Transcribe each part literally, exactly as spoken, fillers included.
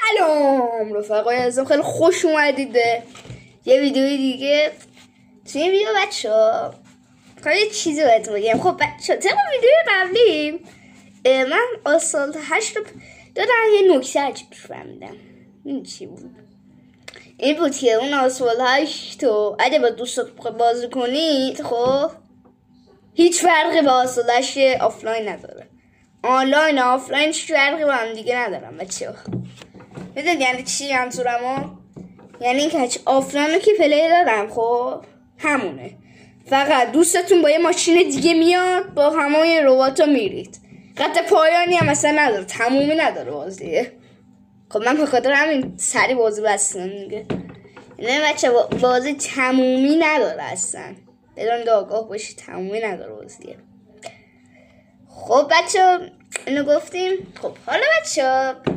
سلام رفقای عزیزم، خیلی خوش اومدید به یه ویدیوی دیگه. توی این ویدیو بچه ها یه چیزی باید بگم. خب بچه ها طبق ویدیوی قبلی من از سال هشت رو دادم یه نکته عجیب فهمیدم. این چی بود؟ این بود که اون از سال هشت رو اگه با دوستات بازی کنید خب هیچ فرقی با از سال هشت آفلاین نداره. آنلاین آفلاین هیچ فرقی با هم دیگه ندارم بچه ها. میدونید یعنی چی منظورم ها؟ یعنی این که هیچ آفلاین رو که پلی دارم خب همونه، فقط دوستتون با یه ماشین دیگه میاد با همه ربات ها میرید. قطع پایانی هم اصلا نداره، تمومی نداره بازیه. خب من بخاطر همین سری بازی بستم دیگه. یعنی بچه بازی تمومی نداره اصلا، بدون آگاه باشی تمومی نداره بازیه. خب بچه اینو گفتیم. خب حالا بچه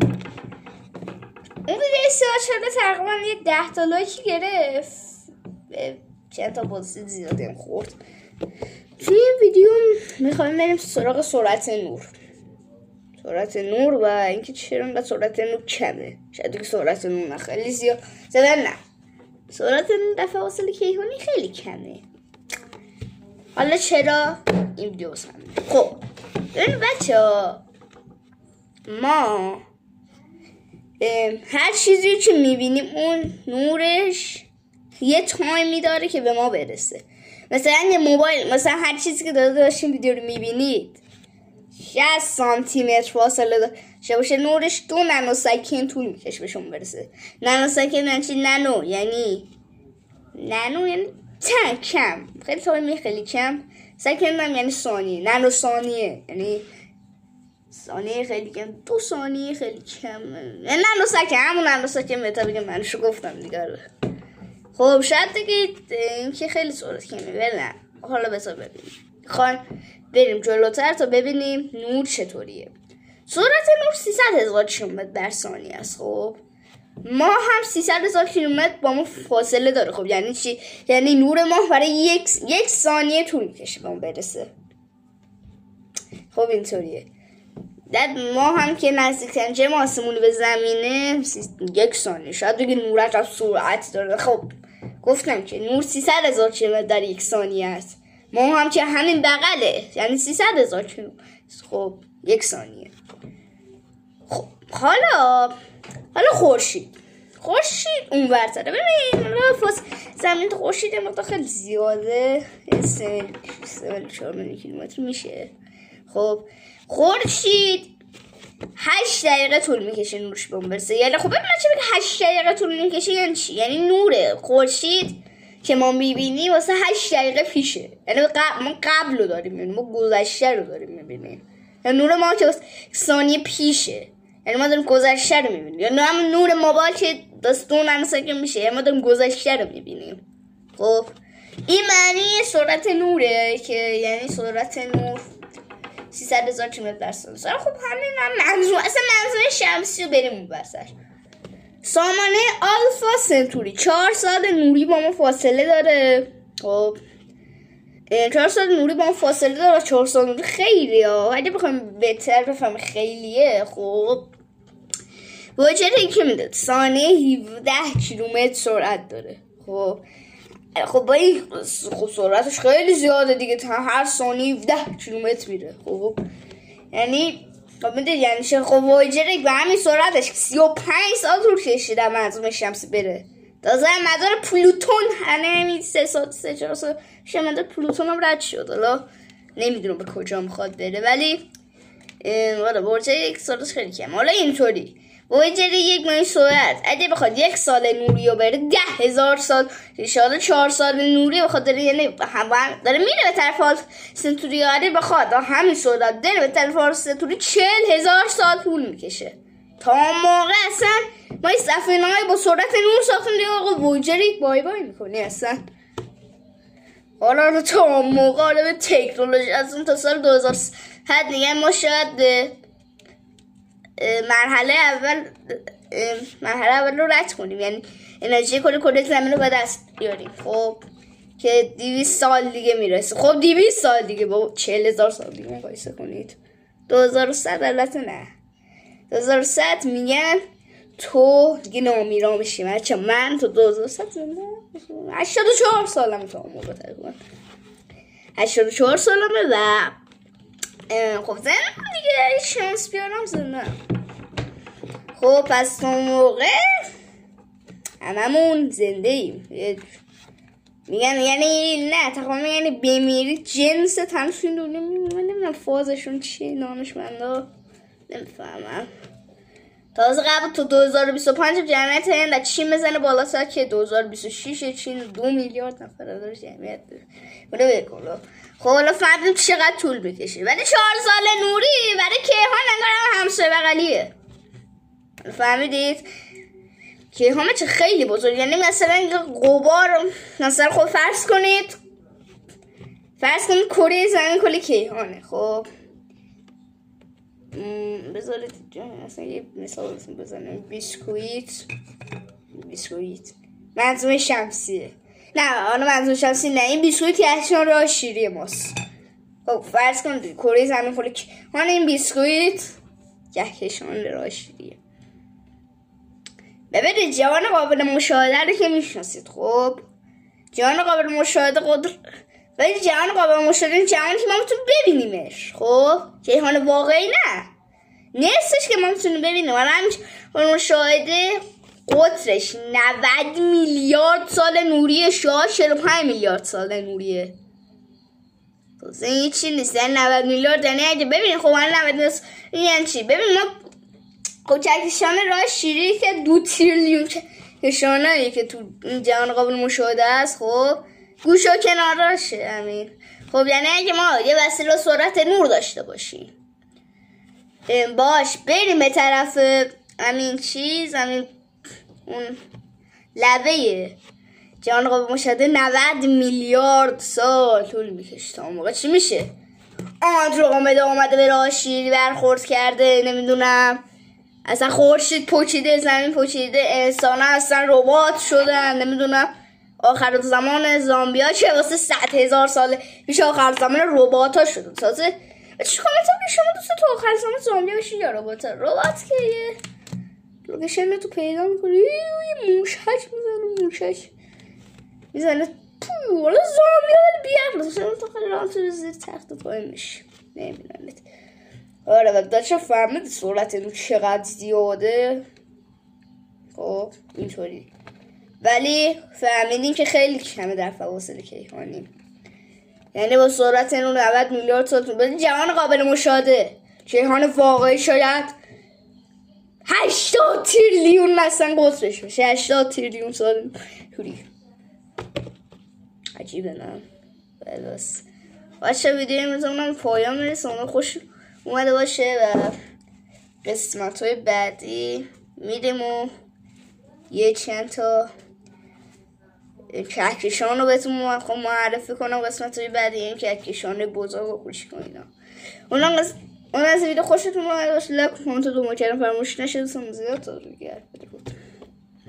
اون ویدیو سیاه شده تقریبا یه ده تا لایکی گرفت، چند تا بازی زیادی هم خورد. توی این ویدیو میخوایم بریم سراغ سرعت نور سرعت نور و اینکه چرا اینقدر سرعت نور کمه. شاید که سرعت نور نه خیلی زیاد زدن، نه سرعت نور دفعه واصل کیهانی خیلی کمه. حالا چرا این ویدیو بسنده؟ خب ببین بچه ها، ما هر چیزی که میبینیم اون نورش یه تایمی داره که به ما برسه. مثلا یه موبایل، مثلا هر چیزی که داره داشتین ویدیو رو میبینید شصت سانتی متر فاصله داشته باشه، نورش دو نانو سکند طول میکشه به شما برسه. نانو سکند یعنی چی؟ نانو یعنی نانو یعنی چند کم، خیلی تایمی خیلی کم. سکند هم یعنی ثانیه، نانو ثانیه یعنی ثانیه خیلی کم، دو ثانیه خیلی کم، یعنی نانو سکند، همون نانو سکند بهتا بگم، منشو گفتم دیگه. خب شاید بگید این که خیلی سرعت کمه، ولی نه. حالا بذار ببینیم، خواهیم بریم جلوتر تا ببینیم نور چطوریه. سرعت نور سیصد هزار کیلومتر در ثانیه است. خب ما هم سیصد هزار کیلومتر با ما فاصله داره. خب یعنی چی؟ یعنی نور ما برای یک یک ثانیه طول میکشه به ما برسه. خب اینطوریه. در ما هم که نزدیکترین جرم آسمونی به زمینه یک ثانیه. شاید بگید نورش هم سرعت داره. خب گفتم که نور سیصد هزار کیلومتر در یک ثانیه است. ما هم که همین بغله، یعنی سیصد هزار کیلومتر. خب یک ثانیه. خب حالا حالا خورشید خورشید اون ورتره. ببین فاصله زمین تا خورشید مقدار خیلی زیاده، سه چهار کیلومتر میشه. خب خورشید هشت دقیقه طول میکشه نورش به اون برسه. یعنی خب ببین چه بگه هشت دقیقه طول میکشه یعنی چی؟ یعنی نور خورشید که ما میبینیم واسه هشت دقیقه پیشه. یعنی قبل ما قبل رو داریم میبینیم، ما گذشته رو داریم میبینیم. یعنی نور ما که ثانیه پیشه، یعنی ما داریم گذشته رو میبینیم. یعنی هم نور موبایل که دستون انسان میشه، یعنی ما داریم گذشته رو میبینیم. خب این معنی سرعت نوره که یعنی سرعت نور سیصد هزار کیلومتر در ثانیه. خب همین هم منظور، اصلا منظور شمسی رو بریم اون برسش. سامانه آلفا سنتوری چهار ساعت نوری با ما فاصله داره. خب چهار ساعت نوری با ما فاصله داره. چهار ساعت نوری خیلی ها، اگه بخوایم بهتر بفهم خیلیه. خب واجره که میداد ثانیه هفده کیلومتر سرعت داره. خب خب با این خب سرعتش خیلی زیاده دیگه، تا هر ثانیه هفده کیلومتر میره. خب یعنی خب میدید یعنی چه؟ خب واجره به همین سرعتش سی و پنج سال طول کشیده منظومه شمسی بره. تازه مدار پلوتون همین سه ساعت سه چهار سال میشه مدار پلوتون هم رد شد. حالا نمیدونم به کجا میخواد بره، ولی والا واجره یک سالش خیلی کم. حالا اینطوری واجره یک ماه سرعت اگه بخواد یک سال نوری رو بره ده هزار سال، شاید چهار سال نوری بخواد داره، یعنی هم داره میره به طرف آلفا سنتوری. آره بخواد همین سرعت داره به طرف آلفا سنتوری چهل هزار سال طول میکشه. تا موقع اصلا ما این سفینه‌های با سرعت نور ساختیم دیگه. آقا واجره یک بای بای میکنی اصلا. حالا تا موقع به تکنولوژی از اون تا سال دو هزار حد دیگه ما شاید مرحله اول مرحله اول رو رد کنیم، یعنی انرژی کل کره زمین رو به دست بیاریم. خب که دویست سال دیگه میرسه. خب دویست سال دیگه با چهل هزار سال دیگه مقایسه کنید. دو هزار و صد البته نه، دو هزار و صد میگن تو دیگه نامیرا میشی. بچه من تو دو هزار و صد زنده هشتاد و چهار سالمه تا اون موقع تقریبا هشتاد و چهار سالمه و خب زنده دیگه شانس بیارم زنده. خب پس تا اون موقع هممون زنده ایم. میگن یعنی نه تقریبا یعنی بمیری جنس تنشون دونه من نمیدونم فازشون چیه دانشمندا نمیفهمم. تازه قبل تو دو هزار و بیست و پنج جمعیت هند چین بزنه بالا سر که دو هزار و بیست و شش چین دو میلیارد نفر داره جمعیت داره. بله بکنم خب حالا فهمیدیم چقدر طول میکشه ولی چهار سال نوری برای کیهان انگار همسایه بغلیه. فهمیدید کیهان چه خیلی بزرگ یعنی مثلا غبار مثلا خب فرض کنید فرض کنید کره زمین کل کیهانه. خب بذارید مثلا یه مثال بزنم بیسکویت بیسکویت منظومه شمسیه نه آنه منظومه شمسی نه این بیسکویت کهکشان راه شیری ماست. خب فرض کنید کره زمین کل کیهان این بیسکویت کهکشان راه شیریه. ببینید جهان قابل مشاهده رو که میشناسید. خب جهان قابل مشاهده قدر ولی جهان قابل مشاهده جهانی که ما میتونیم ببینیمش. خب جهان واقعی نه نیستش که ما میتونیم ببینیم ولی همین مشاهده قطرش نود میلیارد سال نوریه شاه چهل و پنج میلیارد سال نوریه. خب این چی نیست یعنی نود میلیارد یعنی اگه ببینید خب من نود میلیارد یعنی چی ببین ما خب کهکشان راه شیری که دو تریلیون کهکشانایی که تو جهان قابل مشاهده است خب گوش و کناراشه همین. خب یعنی اگه ما یه وسیله سرعت نور داشته باشیم باش بریم به طرف همین چیز همین اون لبه جهان قابل مشاهده نود میلیارد سال طول میکشه تا اون موقع چی میشه؟ آندرومدا آمده به راه شیری برخورد کرده نمیدونم اصلا خورشید پوچیده زمین پوچیده انسان ها اصلا ربات شدن نمیدونم آخر زمان زامبی ها چه واسه صد هزار سال پیش آخر زمان ربات ها شدن. تازه چه کامنت ها شما دوست تو آخر زمان زامبی ها شید یا ربات ها ربات که یه لوکیشن تو پیدا میکنه یه موشک میزنه موشک میزنه پو والا زامبی ها ولی بیار شما تو خیلی رام تو زیر تخت پای میشه نمیدونم. آره و داشته فهمید سرعت نور چقدر زیاده. خب اینطوری ولی فهمیدیم که خیلی کمه در فواصل کیهانی یعنی با سرعت نور نود میلیارد سال طول جهان قابل مشاهده کیهان واقعی شاید هشتاد تریلیون مثلا قطرش میشه هشتاد تریلیون سال طولی. عجیبه نه بس باشه ویدیو میزونم پایان میرسه خوش اومده باشه و قسمت های بعدی میریم و یه چند تا کهکشان رو بهتون معرفی کنم. قسمت های بعدی این کهکشان بزرگ و کوچیک و اینا اون از ویدیو خوشتون اومده باشه لایک کامنت و دو مکرم فراموش نشه. دوستان زیاد تا رو گرد